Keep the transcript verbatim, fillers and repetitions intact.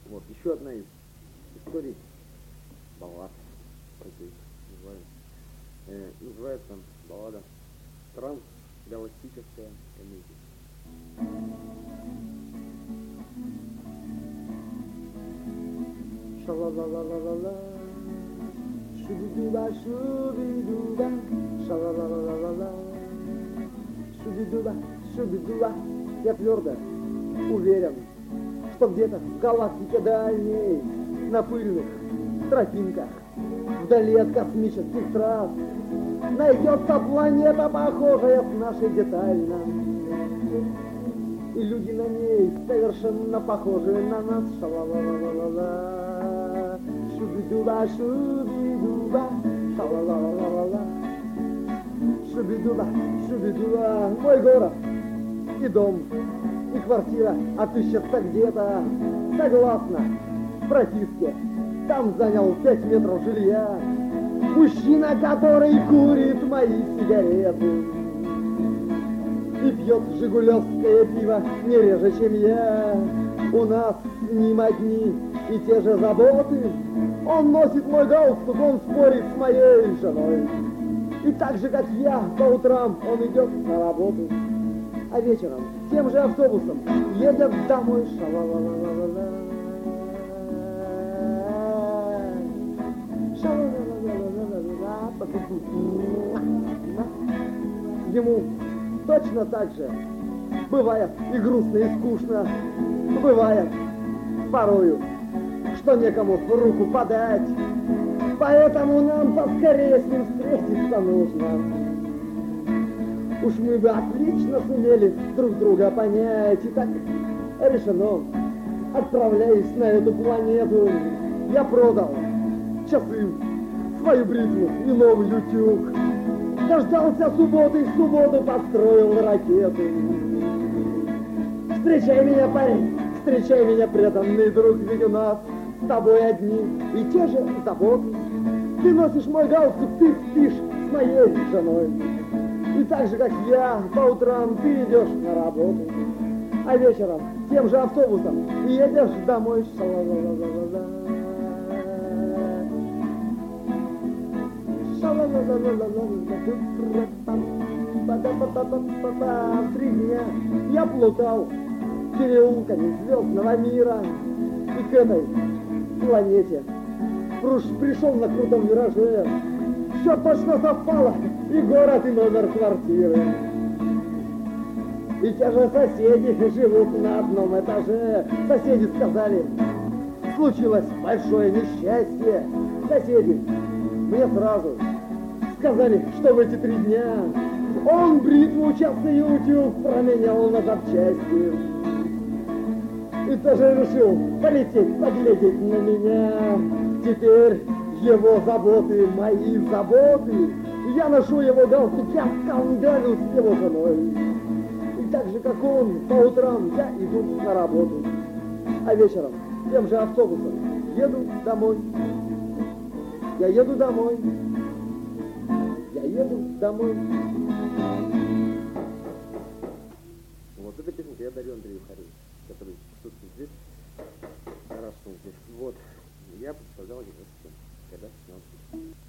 Вот, еще одна из историй, баллад, таких называем. Э, называется баллада «Трансгалактическая комедия». Ша-ла-ла-ла-ла-ла-ла, шуби-дуба, шуби-дуба, ша-ла-ла-ла-ла-ла-ла, шуби-дуба, шуби-дуба. Я твердо уверен, что где-то в галактике дальней, на пыльных тропинках, вдали от космических трасс, найдется планета, похожая с нашей детально. И люди на ней совершенно похожи на нас. Ша-ла-ла-ла-ла-ла, шуби-дуба, шуби-дуба, ша-ла-ла-ла-ла-ла, шуби-дуба, шуби-дуба. Мой город и дом, и квартира отыщется где-то, согласно прописке. Там занял пять метров жилья мужчина, который курит мои сигареты и пьет жигулевское пиво не реже, чем я. У нас с ним одни и те же заботы. Он носит мой галстук, он спорит с моей женой. И так же, как я, по утрам он идет на работу, а вечером тем же автобусом едет домой. Ша-ла-ла-ла-ла-ла, ша-ла-ла-ла-ла-ла-ла. Ему точно так же бывает и грустно, и скучно. Бывает порою, что некому руку подать. Поэтому нам поскорее с ним встретиться нужно. Уж мы бы отлично сумели друг друга понять. И так решено, отправляясь на эту планету, я продал часы, свою бритву и новый утюг. Дождался субботы, в субботу построил ракету. Встречай меня, парень, встречай меня, преданный друг, ведь у нас с тобой одни и те же заботы. Ты носишь мой галстук, ты спишь с моей женой. И так же, как я, по утрам ты идешь на работу, а вечером тем же автобусом едешь домой. Ша-ла-ла-ла-ла-ла, ша-ла-ла-ла-ла-ла-ла. Три дня я плутал переулками звездного мира и к этой планете пришел на крутом вираже. Все точно совпало, и город, и номер квартиры. И те же соседи живут на одном этаже. Соседи сказали, случилось большое несчастье. Соседи мне сразу сказали, что в эти три дня он бритву, частный утюг променял на запчасти. И тоже решил полететь, поглядеть на меня. Теперь его заботы, мои заботы. Я ношу его галстук, я скандалю с его женой. И так же, как он, по утрам я иду на работу, а вечером тем же автобусом еду домой. Я еду домой. Я еду домой. Вот эта песенка я дарю Андрею Харю, который присутствует здесь. Хорошо здесь. Вот. Я представлял его, когда снял.